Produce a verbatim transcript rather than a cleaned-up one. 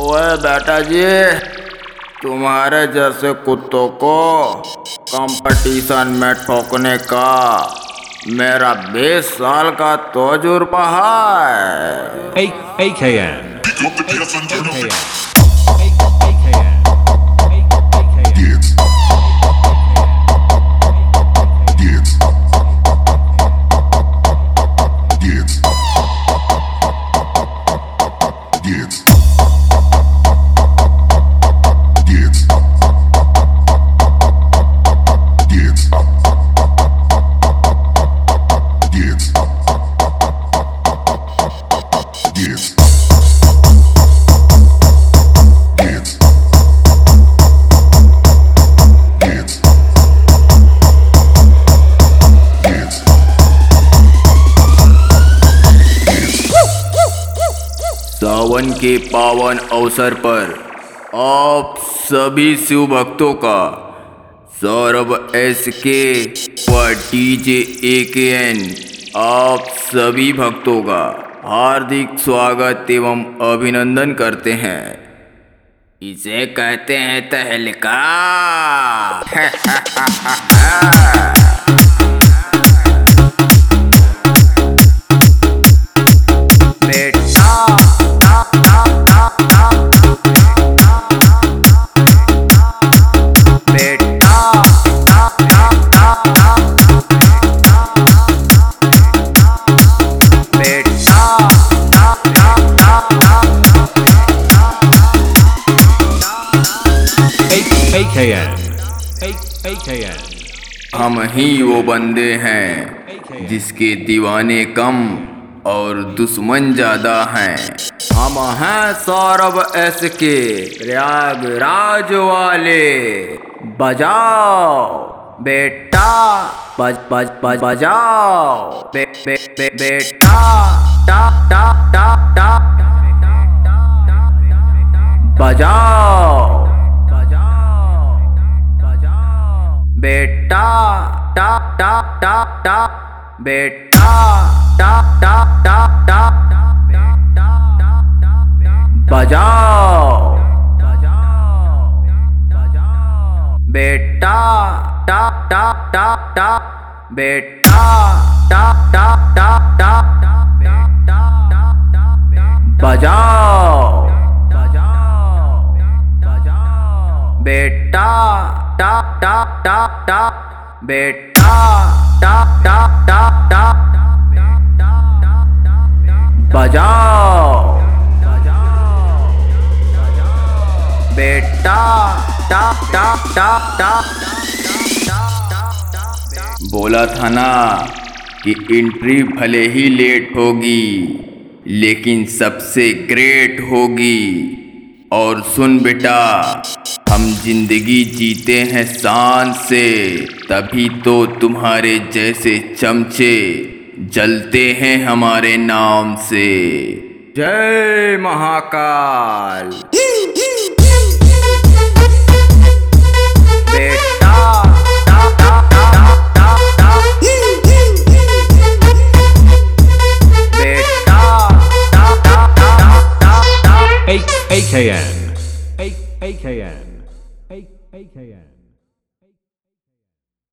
ओए बेटा जी, तुम्हारे जैसे कुत्तों को कंपटीशन में ठोकने का मेरा बीस साल का तजुर्बा है। A K N. सावन के पावन अवसर पर आप सभी शिव भक्तों का सौरभ एस के व डीजे ए के एन आप सभी भक्तों का हार्दिक स्वागत एवं अभिनंदन करते हैं। इसे कहते हैं तहलका। A K N. A K N. हम ही वो बंदे हैं जिसके दीवाने कम और दुश्मन ज्यादा हैं। हम हैं सौरभ एस के प्रयागराज वाले। बजाओ बेटा, बज बज बज बजाओ बे, बे, बे, बेटा टा टा टा टा बजाओ बेटा टा टा टा टा बेटा टा टा टा टा बजाओ बेटा टा टा टा टा बेटा टा टा टा टा बजाओ बेटा टा टा टा टा बेटा टा टा टा टा बजाओ बेटा टा टा टा टा। बोला था ना कि एंट्री भले ही लेट होगी लेकिन सबसे ग्रेट होगी। और सुन बेटा, हम जिंदगी जीते हैं शान से, तभी तो तुम्हारे जैसे चमचे जलते हैं हमारे नाम से। जय महाकाल। बेटा टा टा टा टा टा बेटा टा टा टा टा टा। A K N. A K N. A K N.